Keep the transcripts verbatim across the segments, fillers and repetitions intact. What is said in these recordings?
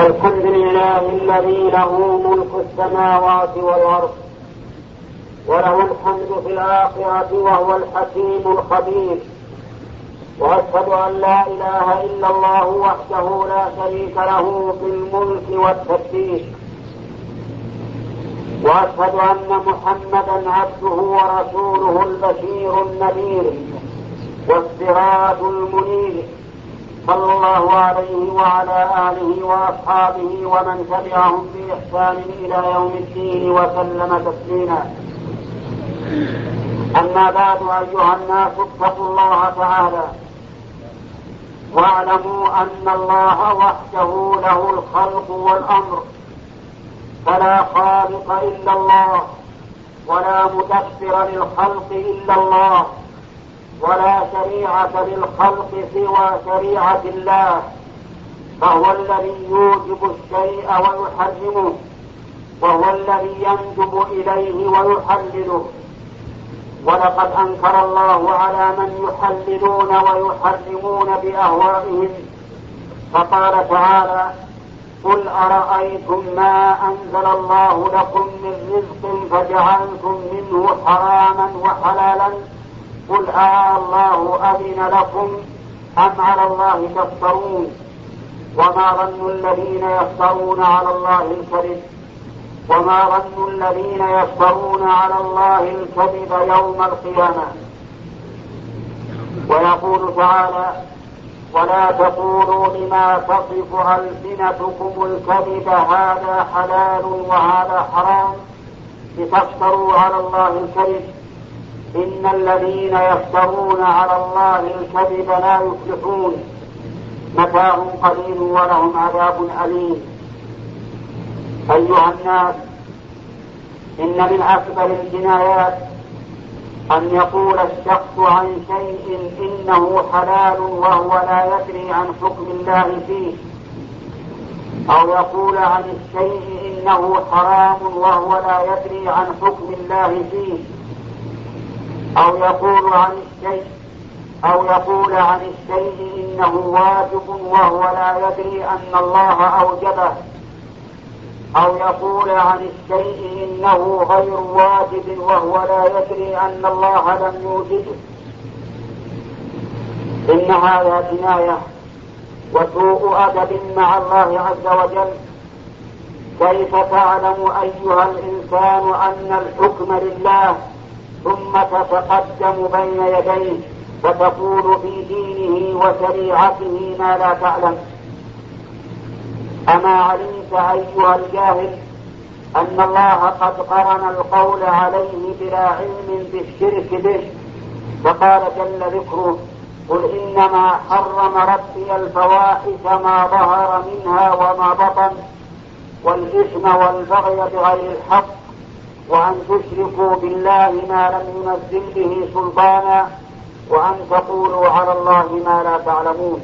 الحمد لله الذي له ملك السماوات والأرض وله الحمد في الآخرة وهو الحكيم الخبير. وأشهد أن لا إله إلا الله وحده لا شريك له في الملك والتدبير. وأشهد أن محمدا عبده ورسوله البشير النذير والسراج المنير، صلى الله عليه وعلى آله وأصحابه ومن تبعهم بإحسان إلى يوم الدين وسلم تسليما. أما بعد، أيها الناس اتقوا الله تعالى واعلموا أن الله وحده له الخلق والأمر، فلا خالق إلا الله، ولا مدبر للخلق إلا الله، ولا شريعة للخلق سوى شريعة الله، فهو الذي يوجب الشيء ويحرمه، وهو الذي يندب إليه ويحلله. ولقد أنكر الله على من يحللون ويحرمون بأهوائهم، فقال تعالى: قل أرأيتم ما أنزل الله لكم من رزق فجعلتم منه حراما وحلالا، قل آه الله أذن لكم أم على الله تفترون؟ وما ظن الذين يفترون على الله الكذب وما ظن الذين يفترون على الله الكذب يوم القيامة. ويقول تعالى: ولا تقولوا لما تصف ألسنتكم الكذب هذا حلال وهذا حرام لتفتروا على الله الكذب، إن الذين يفترون على الله الكذب لا يفلحون، متاع قليل ولهم عذاب أليم. أيها الناس، إن من أكبر الجنايات أن يقول الشخص عن شيء إنه حلال وهو لا يدري عن حكم الله فيه، أو يقول عن الشيء إنه حرام وهو لا يدري عن حكم الله فيه، أو يقول عن الشيء أو يقول عن الشيء إنه واجب وهو لا يدري أن الله أوجبه، أو يقول عن الشيء إنه غير واجب وهو لا يدري أن الله لم يوجبه. إن هذا جناية وسوء أدب مع الله عز وجل. كيف تعلم أيها الإنسان أن الحكم لله ثم تتقدم بين يديه فتقول في دينه وشريعته ما لا تعلم؟ أما علمت أيها الجاهل أن الله قد قرن القول عليه بلا علم بالشرك به، فقال جل ذكره: قل إنما حرم ربي الفواحش ما ظهر منها وما بطن والإثم والبغي بغير الحق وأن تشركوا بالله ما لم ينزل به سلطانا وأن تقولوا على الله ما لا تعلمون.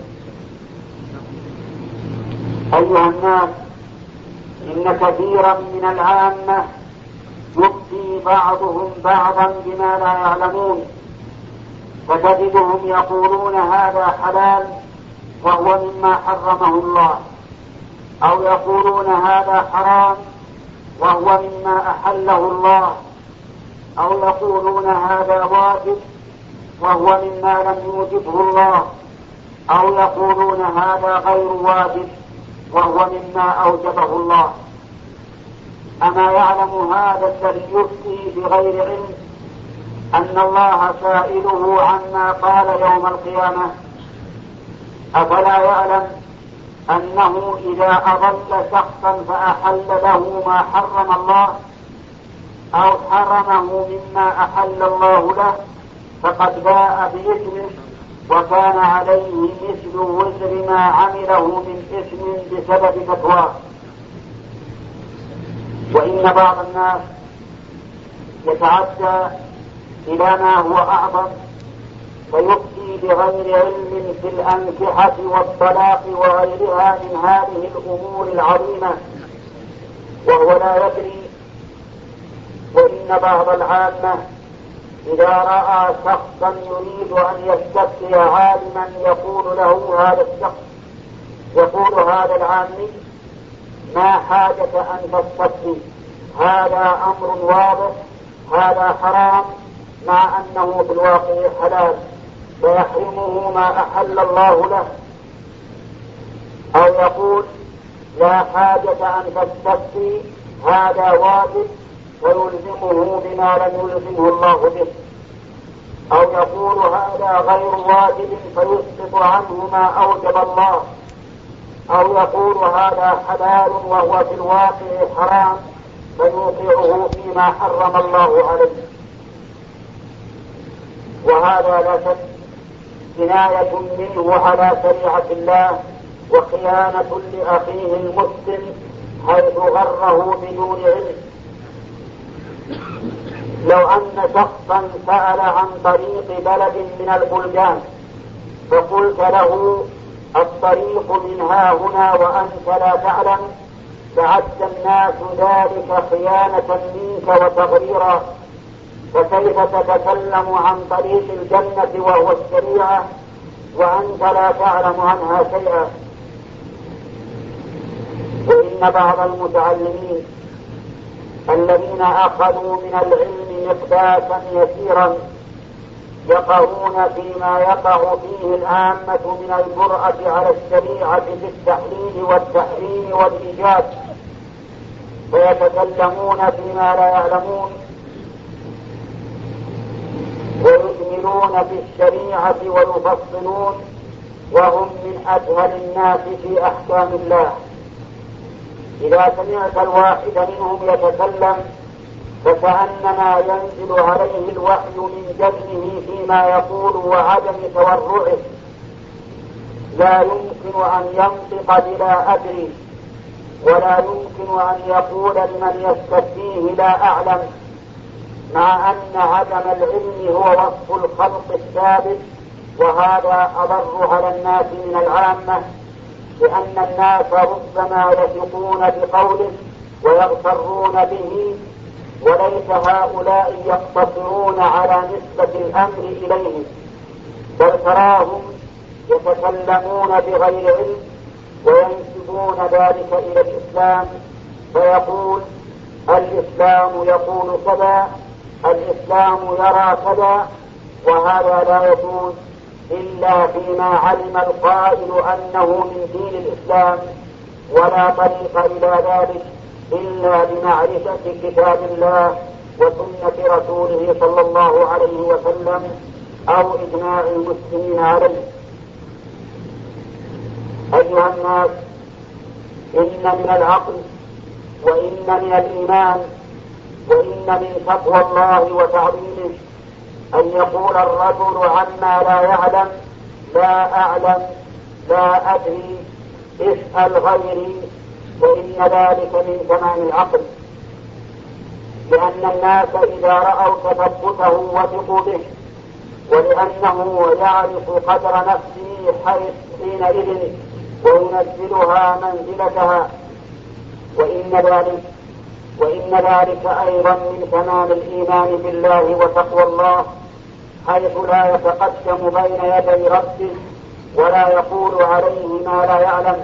أيها الناس، إن كثيرا من العامة يفتي بعضهم بعضا بما لا يعلمون، فتجدهم يقولون هذا حلال وهو مما حرمه الله، أو يقولون هذا حرام وهو مما أحله الله، أو يقولون هذا واجب وهو مما لم يوجبه الله، أو يقولون هذا غير واجب وهو مما أوجبه الله. أما يعلم هذا الذي يفتي بغير علم أن الله سائله عما قال يوم القيامة؟ أفلا يعلم أنه إذا أضل شخصا فأحل له ما حرم الله أو حرمه مما أحل الله له فقد باء بإثمه وكان عليه مثل وزر ما عمله من إثم بسبب فتواه؟ وإن بعض الناس يتعدى إلى ما هو أعظم فيفتي بغير علم في الأنكحة والطلاق وغيرها من هذه الأمور العظيمة وهو لا يدري. وإن بعض العامة إذا رأى شخصا يريد أن يستفتي عالما يقول له هذا الشخص يقول هذا العامي: ما حاجة أن تستفتي، هذا أمر واضح، هذا حرام، مع أنه في الواقع حلال، فيحرمه ما أحل الله له. أو يقول لا حاجة أن تستفتي، هذا واجب ويلزمه بما لم يلزمه الله به. أو يقول هذا غير واجب فيسقط عنه ما أوجب الله. أو يقول هذا حلال وهو في الواقع حرام فيوقعه فيما حرم الله عليه. وهذا لا شك جناية منه على شريعة الله وخيانة لأخيه المسلم حيث غره بدون علم. لو أن شخصا سأل عن طريق بلد من البلدان فقلت له الطريق من ها هنا وأنت لا تعلم، فعد الناس ذلك خيانة منك وتغريرا، فكيف تتكلم عن طريق الجنة وهو الشريعة وأنت لا تعلم عنها شيئا؟ وإن بعض المتعلمين الذين أخذوا من العلم مقداسا يسيرا يقعون فيما يقع فيه العامة من الجرأة على الشريعة في التحليل والتحريم والإيجاب، فيتكلمون فيما لا يعلمون ويجملون في الشريعة ويفصلون وهم من أجهل الناس في أحكام الله. إذا سمعت الواحد منهم يتكلم فكأنما ينزل عليه الوحي من جسمه فيما يقول وعدم تورعه، لا يمكن أن ينطق بلا أدري، ولا يمكن أن يقول لمن يستفتيه لا أعلم، مع أن عدم العلم هو وصف الخلق الثابت، وهذا أضر على الناس من العامة، لأن الناس ربما يثقون بقوله ويغترون به، وليس هؤلاء يقتصرون على نسبة الأمر إليه، بل تراهم يتكلمون بغير علم وينسبون ذلك إلى الإسلام، فيقول الإسلام يقول كذا، الإسلام يرى كذا، وهذا لا يكون إلا فيما علم القائل أنه من دين الإسلام، ولا طريق إلى ذلك إلا بمعرفة كتاب الله وسنة رسوله صلى الله عليه وسلم أو إجماع المسلمين عليه. أيها الناس، إن من العقل وإن من الإيمان وإن من تقوى الله وتعظيمه أن يقول الرجل عما لا يعلم لا أعلم، لا أدري، اسأل غيري، وإن ذلك من تمام العقل، لأن الناس إذا رأوا تثبته وثقوا به، ولأنه يعرف قدر نفسه حيث حينئذ وينزلها منزلتها، وإن ذلك وإن ذلك أيضا من تمام الإيمان بالله وتقوى الله، حيث لا يتقدم بين يدي ربه ولا يقول عليه ما لا يعلم.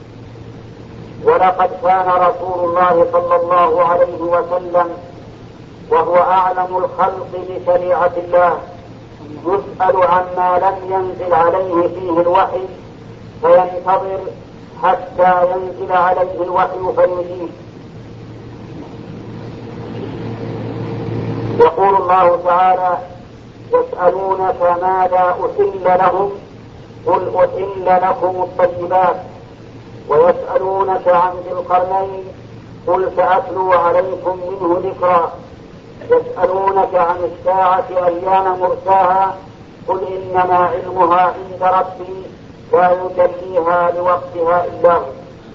ولقد كان رسول الله صلى الله عليه وسلم وهو أعلم الخلق بشريعة الله يسأل عما لم ينزل عليه فيه الوحي فينتظر حتى ينزل عليه الوحي فيجيب. يقول الله تعالى يسألونك ماذا أحل لهم قل أحل لكم الطيبات، ويسألونك عن ذي القرنين قل سأتلو عليكم منه ذكرا، يسألونك عن الساعة أيان مرساها قل إنما علمها عند ربي لا يجليها لوقتها إلا هو.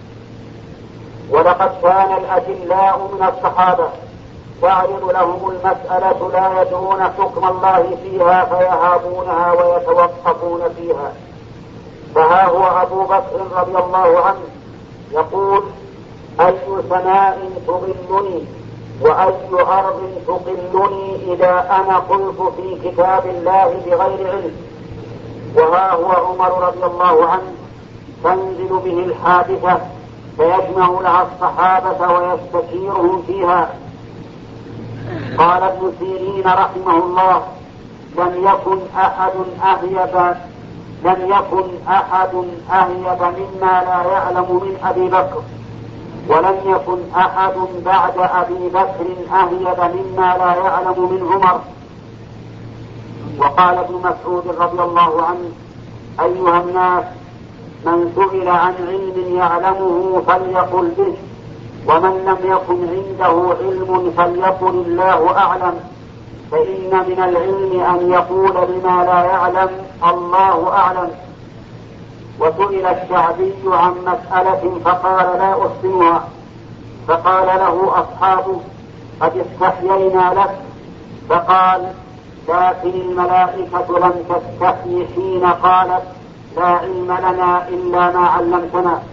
ولقد كان الأجلاء من الصحابة تعرض لهم المسألة لا يدرون حكم الله فيها فيهابونها ويتوقفون فيها. فها هو أبو بكر رضي الله عنه يقول أي سماء تظلني وأي أرض تقلني إذا أنا قلت في كتاب الله بغير علم. وها هو عمر رضي الله عنه تنزل به الحادثة فيجمع لها الصحابة ويستشيرهم فيها. قال ابن سيرين رحمه الله: لم يكن أحد أهيب لم يكن أحد أهيب مما لا يعلم من أبي بكر، ولم يكن أحد بعد أبي بكر أهيب مما لا يعلم من عمر. وقال ابن مسعود رضي الله عنه: أيها الناس، من سئل عن علم يعلمه فليقل به، ومن لم يكن عنده علم فليقل الله أعلم، فإن من العلم أن يقول بما لا يعلم الله أعلم. وسئل الشعبي عن مسألة فقال: لا أحسنها، فقال له أصحابه: قد استحيينا لك، فقال: لكن الملائكة لم تستحي حين قالت: لا علم لنا إلا ما علمتنا.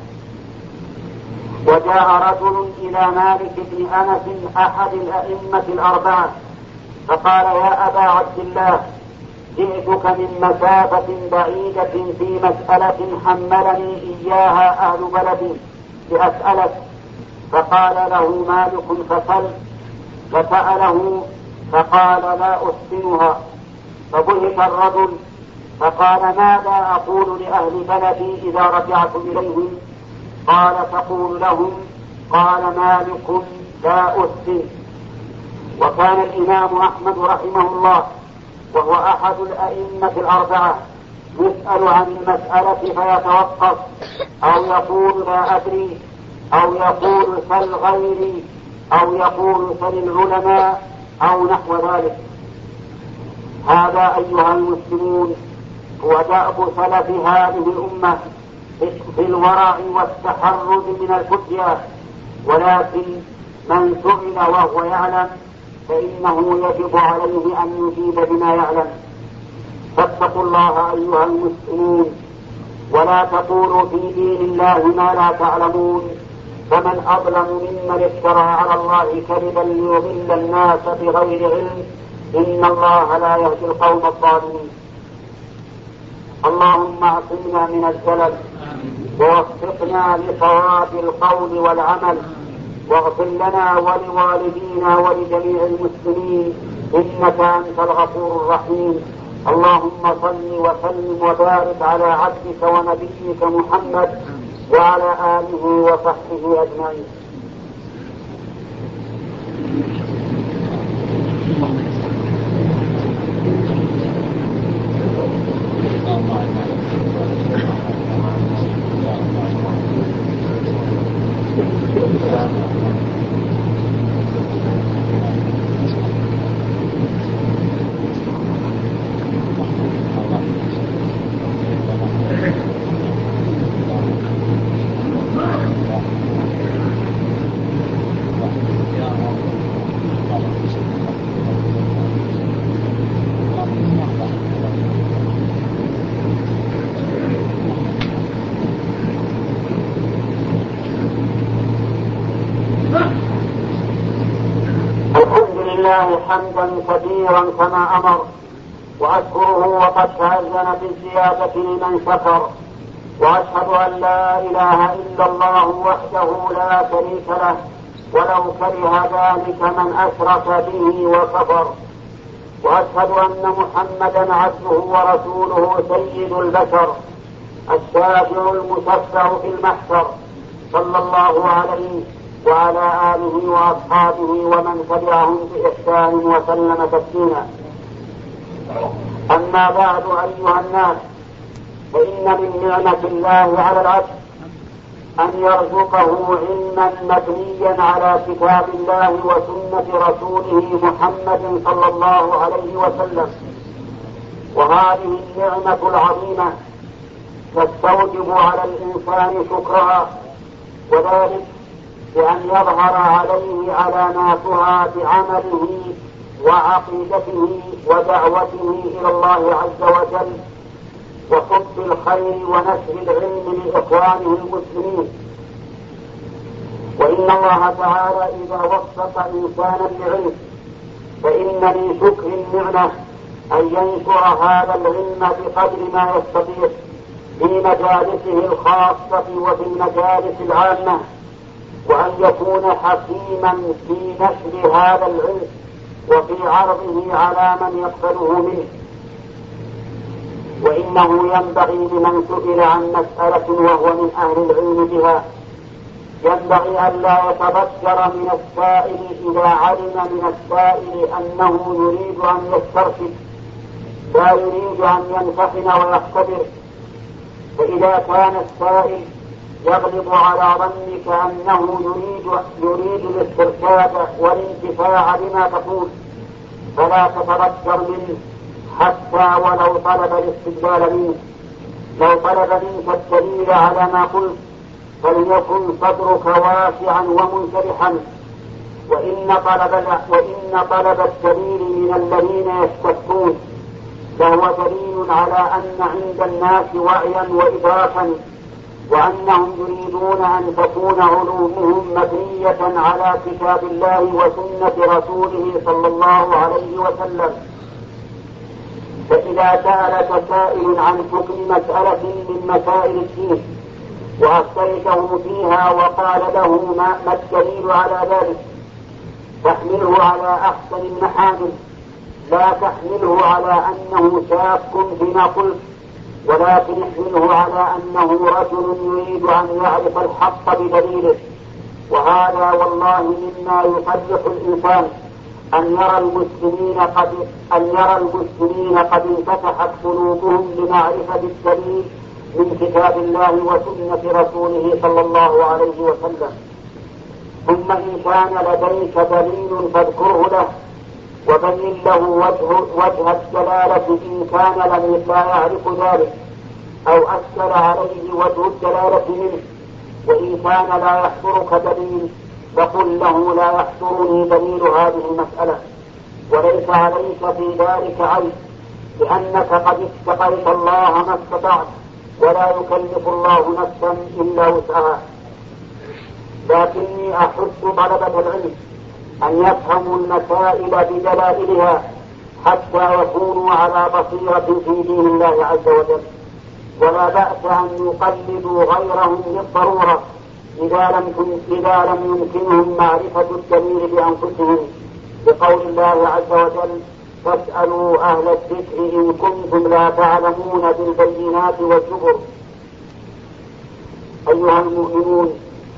وجاء رجل إلى مالك بن أنس أحد الأئمة الأربعة فقال: يا أبا عبد الله، جئتك من مسافة بعيدة في مسألة حملني إياها أهل بلدي لأسألك. فقال له مالك: فسل. فسأله فقال: لا أحسنها. فبهت الرجل فقال: ماذا أقول لأهل بلدي إذا رجعت إليهم؟ قال: تقول لهم: قال مالك: لا أحسن. وكان الإمام أحمد رحمه الله وهو أحد الأئمة الأربعة يسأل عن المسألة فيتوقف، أو يقول: لا أدري، أو يقول: سل غيري، أو يقول: سل العلماء، أو نحو ذلك. هذا أيها المسلمون هو دأب سلف هذه الأمة في الورع والتحرز من الفتيا. ولكن من سئل وهو يعلم فإنه يجب عليه أن يجيب بما يعلم. فاتقوا الله أيها المسلمون، ولا تقولوا في دين الله ما لا تعلمون، فمن أظلم ممن افترى على الله كذبا ليضل الناس بغير علم، إن الله لا يهدي القوم الظالمين. اللهم اعصمنا من الزلل، ووفقنا لصواب القول والعمل، واغفر لنا ولوالدينا ولجميع المسلمين، إنك أنت الغفور الرحيم. اللهم صل وسلم وبارك على عبدك ونبيك محمد وعلى آله وصحبه أجمعين. حمدا كثيرا كما أمر، وأشكره وقد تأذن بالزيادة لمن شكر، وأشهد أن لا إله إلا الله وحده لا شريك له، ولو كره ذلك من أشرك به وكفر. وأشهد أن محمدا عبده ورسوله سيد البشر، الشافع المشفع في المحشر، صلى الله عليه وعلى آله وأصحابه ومن تبعهم بإحسان وسلم تسليما. أما بعد أيها الناس، فإن من نعمة الله على العبد أن يرزقه علما مبنيا على كتاب الله وسنة رسوله محمد صلى الله عليه وسلم. وهذه النعمة العظيمة تستوجب على الإنسان شكرها، وذلك بأن يظهر عليه علاماتها بعمله وعقيدته ودعوته إلى الله عز وجل، وحب الخير ونشر العلم لإخوانه المسلمين. وإن الله تعالى إذا وفق إنسانا لعلم فإن من شكر النعمة أن ينشر هذا العلم بقدر ما يستطيع، في مجالسه الخاصة وفي المجالس العامة، وأن يكون حكيما في نشر هذا العلم وفي عرضه على من يقبله منه. وإنه ينبغي لمن سئل عن مسألة وهو من أهل العلم بها ينبغي ألا يتبشر من السائل إذا علم من السائل أنه يريد أن يسترشد لا يريد أن ينتقن ويختبر. فإذا كان السائل يغلب على ظنك أنه يريد, يريد الاسترشاد والانتفاع بما تقول فلا تتبشر منه حتى ولو طلب الاستدلال منه. لو طلب منك الدليل على ما قلت فليكن صدرك واسعا ومنشرحا. وإن طلب, وإن طلب الدليل من الذين يستفتون فهو دليل على أن عند الناس وعيا وإدراكا، وأنهم يريدون أن تكون علومهم مبنية على كتاب الله وسنة رسوله صلى الله عليه وسلم. فإذا سألك سائل عن حكم مسألة من مسائل الدين وأفتيته فيها وقال له ما الدليل على ذلك فاحمله على أحسن المحامل، لا تحمله على أنه شاك بما قلت، ولكن احمله على أنه رجل يريد أن يعرف الحق بدليله. وهذا والله مما يفرح الإنسان أن يرى المسلمين قد أن يرى المسلمين قد انفتحت قلوبهم لمعرفة الدليل من كتاب الله وسنة رسوله صلى الله عليه وسلم. ثم إن كان لديك دليل فاذكره له وبين له وجه, وجه الدلالة إن كان لم لا يعرف ذلك أو أشكل عليه وجه الدلالة منه. وإن كان لا يحضرك دليل فقل له لا يحضرني دليل هذه المسألة، وليس عليك في ذلك عيب لأنك قد اتقيت الله ما استطعت، ولا يكلف الله نفسا إلا وسعها. لكني أحث طلبة العلم أن يفهموا المسائل بدلائلها حتى يكونوا على بصيرة في دين الله عز وجل، ولا بأس أن يقلدوا غيرهم للضرورة إذا لم إذا لم يمكنهم معرفة الدليل بأنفسهم، بقول الله عز وجل فاسألوا أهل الذكر إن كنتم لا تعلمون بالبينات والزبر. أيها المؤمنون،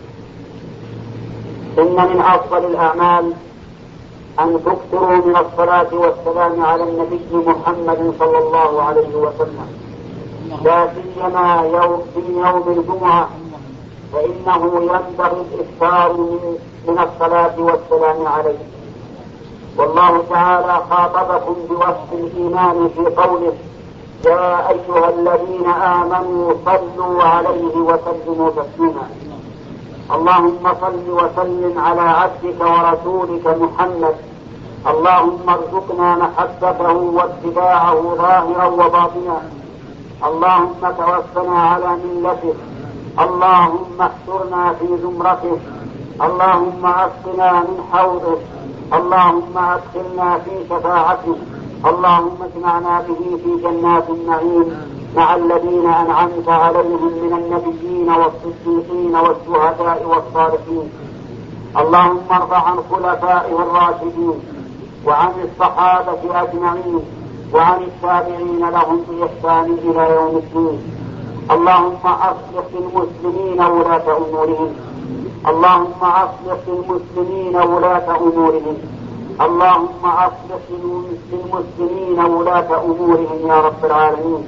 إن من أفضل الأعمال أن تكثروا من الصلاة والسلام على النبي محمد صلى الله عليه وسلم، لا سيما يوم في يوم الجمعة، فإنه ينبغي الإكثار من, من الصلاة والسلام عليه. والله تعالى خاطبكم بوصف الإيمان في قوله يا أيها الذين آمنوا صلوا عليه وسلموا تسليما. اللهم صل وسلم على عبدك ورسولك محمد. اللهم ارزقنا محبته واتباعه ظاهرا وباطنا. اللهم توفنا على ملته. اللهم احشرنا في زمرته. اللهم اسقنا من حوضه. اللهم ادخلنا في شفاعته. اللهم اجمعنا به في جنات النعيم مع الذين أنعمت عليهم من النبيين والصديقين والشهداء والصالحين. اللهم ارض عن خلفائه الراشدين وعن الصحابة أجمعين وعن التابعين لهم بإحسان إلى يوم الدين. اللهم أصلح للمسلمين ولاة أمورهم. اللهم أصلح للمسلمين ولاة أمورهم. اللهم أصلح للمسلمين ولاة أمورهم يا رب العالمين.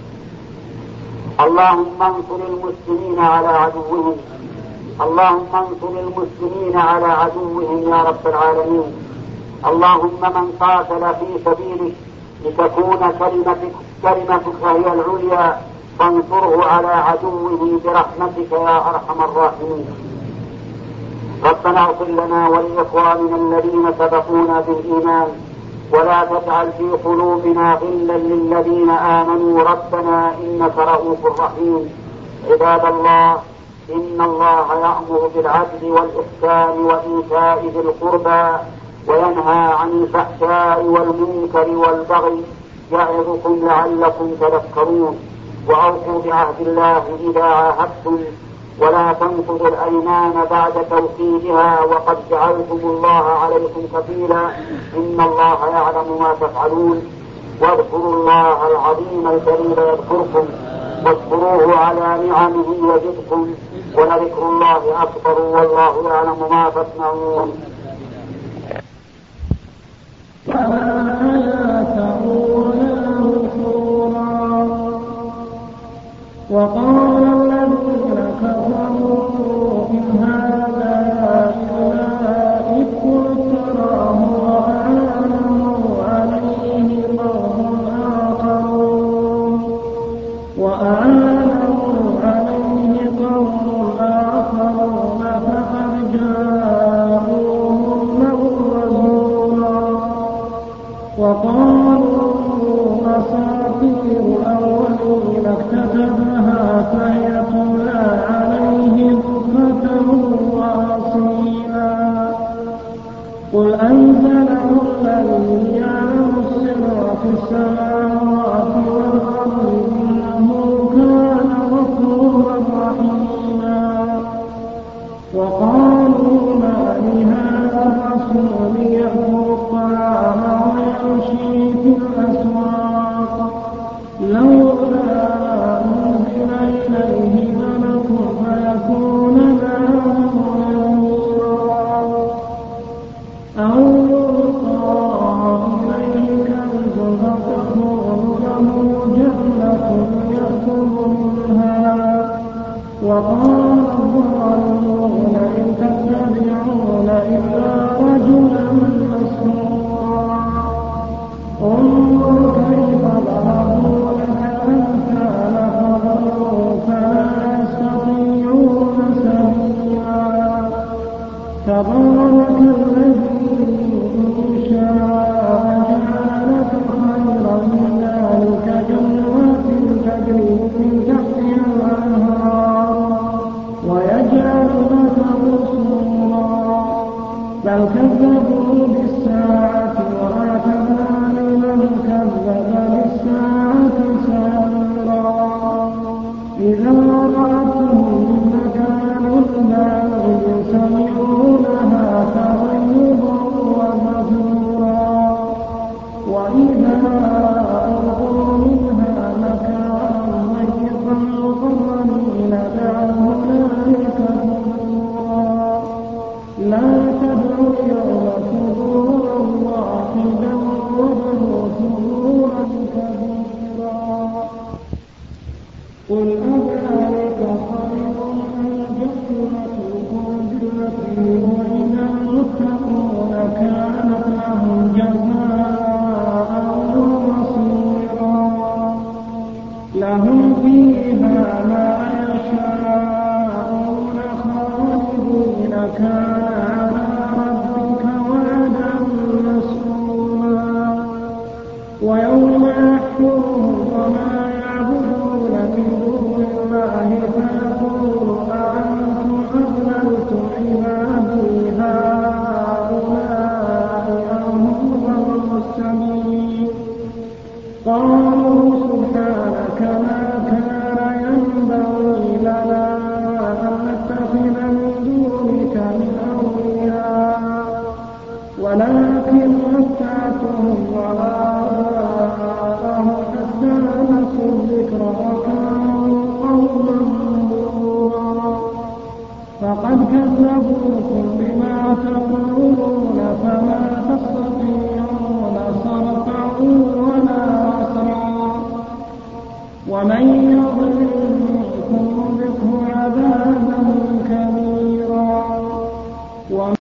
اللهم انصر المسلمين على عدوهم. اللهم انصر المسلمين على عدوهم يا رب العالمين. اللهم من قاتل في سبيلك لتكون كلمتك, كلمتك هي العليا فانصره على عدوه برحمتك يا أرحم الراحمين. ربنا اغفر لنا ولإخواننا الذين سبقونا بالإيمان ولا تجعل في قلوبنا غلا للذين آمنوا ربنا إنك رؤوف رحيم. عباد الله، إن الله يأمر بالعدل والإحسان وإيتاء ذي القربى وينهى عن الفحشاء والمنكر والبغي يعظكم لعلكم تذكرون. وأوفوا بعهد الله إذا عاهدتم ولا تنقضوا الأيمان بعد توكيدها وقد جعلتم الله عليكم كفيلا إن الله يعلم ما تفعلون واذكروا الله العظيم الجليل يذكركم واذكروه على نعمه يزدكم ولذكر الله أكبر والله يعلم ما تصنعون. وقال الذين كفروا إن هذا إلا إفك افتراه وأعانوا عليه قوم آخرون وأعانوا عليه قوم آخرون فقد جاءوهم له رسولا وقالوا أساطير الأولين اكتتبها فهي تملى عليه بكرة وأصيلا قل أنزله الذي يعلم السر في السماوات والأرض إنه كان غفورا رحيما. وقالوا ما لهذا الرسول يأكل الطعام ويمشي في الأسواق لولا أنزل إليه ملك فيكون معه نذيرا أو يلقى إليه كنز فتكون له جنة يأكل منها. وقال الظالمون إن تتبعون إلا رجلا مسحورا انظر كيف ضربوا لك الأمثال فضلوا فلا يستطيعون سبيلا. تبارك الذي إن شاء جعل لك خيرا من ذلك جنات تجري من تحتها الأنهار ويجعل لك قصورا بل كذبوا بالساعة وأعتدنا لمن كذب بالساعة سعيرا. إذا رأتهم من مكان بعيد سمعوا لها تغيظا وزفيرا وإذا ألقوا منها مكانا ضيقا مقرنين دعوا هنالك ثبورا لا تدعوا اليوم ثبورا واحدا وادعوا ثبورا كبيرا. قل أذلك خير أم جنة التي وعد المتقون كانت لهم جزاء ومصيرا لهم فيها ما يشاءون خالدين كان على ربك وعدا مسئولا. ويوم يحشرهم وما يعبدون من دون الله فيقول أأنتم أضللتم عبادي هؤلاء أم هم السبيل قالوا سبحانك ما كان ينبغي لنا أن نتخذ من دونك من أولياء ولكن متعتهم وآباءهم حتى نسوا الذكر وكانوا قوما بورا. فقد كذبوكم بما تقولون فما تستطيعون صرفا ولا نصرا ومن يضلل منكم نذقه عذابا كبيرا.